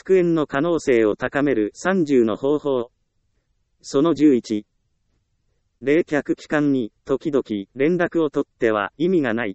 復縁の可能性を高める30の方法。その11。冷却期間に、時々、連絡を取っては意味がない。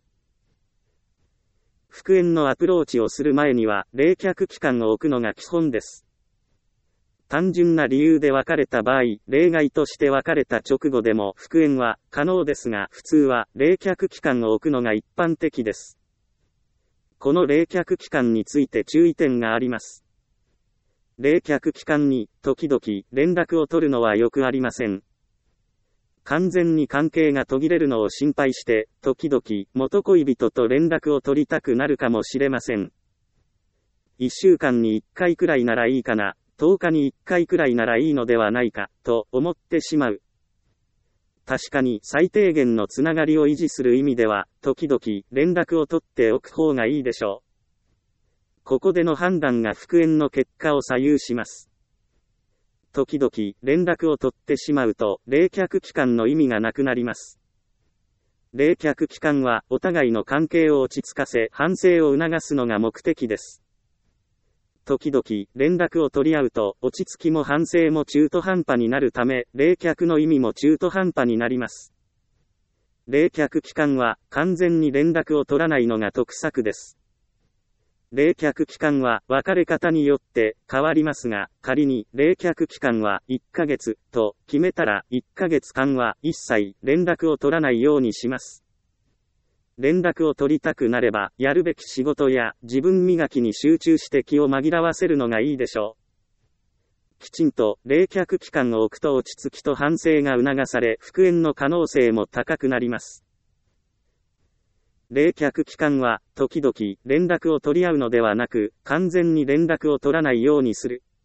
復縁のアプローチをする前には、冷却期間を置くのが基本です。単純な理由で別れた場合、例外として別れた直後でも復縁は可能ですが、普通は冷却期間を置くのが一般的です。この冷却期間について注意点があります。冷却期間に、時々、連絡を取るのはよくありません。完全に関係が途切れるのを心配して、時々、元恋人と連絡を取りたくなるかもしれません。1週間に1回くらいならいいかな、10日に1回くらいならいいのではないか、と思ってしまう。確かに最低限のつながりを維持する意味では、時々、連絡を取っておく方がいいでしょう。ここでの判断が復縁の結果を左右します。時々、連絡を取ってしまうと、冷却期間の意味がなくなります。冷却期間は、お互いの関係を落ち着かせ、反省を促すのが目的です。時々、連絡を取り合うと、落ち着きも反省も中途半端になるため、冷却の意味も中途半端になります。冷却期間は、完全に連絡を取らないのが得策です。冷却期間は別れ方によって変わりますが、仮に冷却期間は1ヶ月と決めたら1ヶ月間は一切連絡を取らないようにします。連絡を取りたくなれば、やるべき仕事や自分磨きに集中して気を紛らわせるのがいいでしょう。きちんと冷却期間を置くと落ち着きと反省が促され、復縁の可能性も高くなります。冷却期間は、時々、連絡を取り合うのではなく、完全に連絡を取らないようにする。